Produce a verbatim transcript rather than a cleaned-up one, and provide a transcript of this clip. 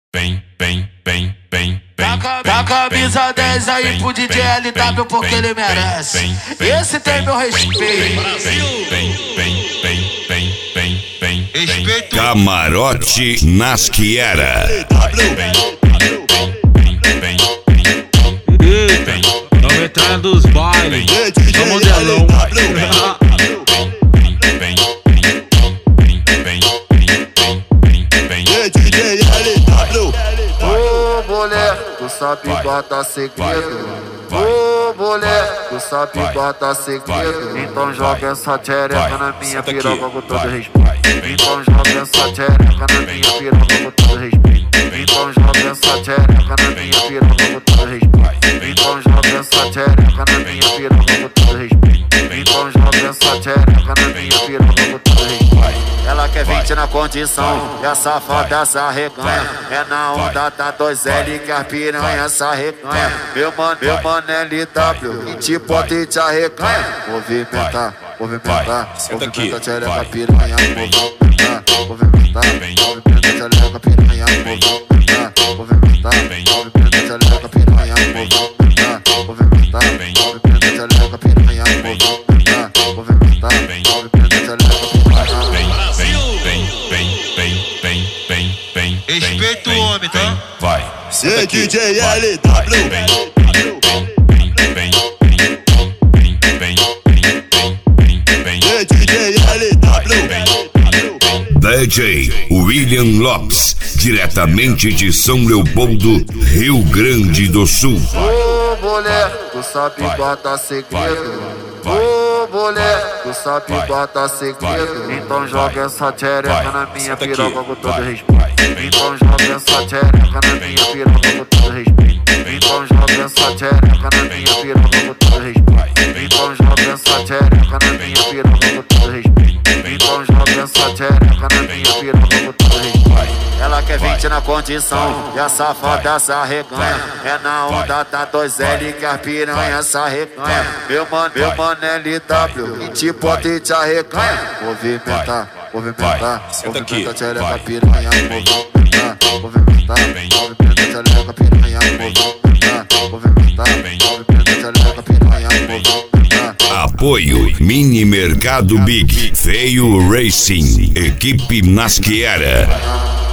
Vem, vem, vem, vem, vem. Dá camisa dez aí pro D J L W porque ele merece. Esse tem meu respeito. Vem, vem, vem, vem, vem, vem. Respeito. Camarote Nasquiera. É o metralha dos bailes, é o modelão. Ô mulher, tu sabe guardar segredo. Ô mulher, tu sabe guardar segredo. Então joga essa xereca na minha piroca com todo respeito. Então joga essa xereca na minha piroca com todo respeito. Então joga essa xereca na minha piroca com todo respeito. Então joga essa xereca na minha piroca com todo respeito. Então joga essa xereca na minha piroca com todo respeito. Ela quer vinte na condição, e a safada essa reganha. É na onda da dois L que a piranha essa reganha. Meu mano, meu mano L W, te pode te arreganha. Movimentar, movimentar, movimenta xereca piranha. Movimentar, movimentar, movimenta xereca piranha. Movimentar, movimentar, movimenta xereca piranha. Movimentar, movimentar, movimenta xereca piranha. Movimentar, movimentar, movimenta xereca piranha. Respeita o homem, tá? Vai. C D J L W. D J L W. D J William Lopes, diretamente de São Leopoldo, Rio Grande do Sul. Ô mulher, tu sabe guardar segredo. Ô mulher, tu sabe guardar segredo. Então joga essa xereca na minha piroca com todo respeito. Então joga essa xereca na minha piroca com todo respeito. Então joga essa xereca na minha piroca com todo respeito. Então joga essa xereca na minha piroca com todo respeito. Então joga essa xereca na minha piroca com todo respeito. Ela quer vinte na condição, e a safada essa reganha. É na onda da dois L que a piranha essa reganha. Meu mano, meu mano L W, te pode te arreganha. Movimentar, movimentar, movimenta xereca piranha. Movimentar, movimentar, movimenta xereca piranha. Movimentar, movimentar, movimenta xereca piranha. Movimentar. Apoio Mini Mercado Big, Feio Racing, Equipe Nasquiera.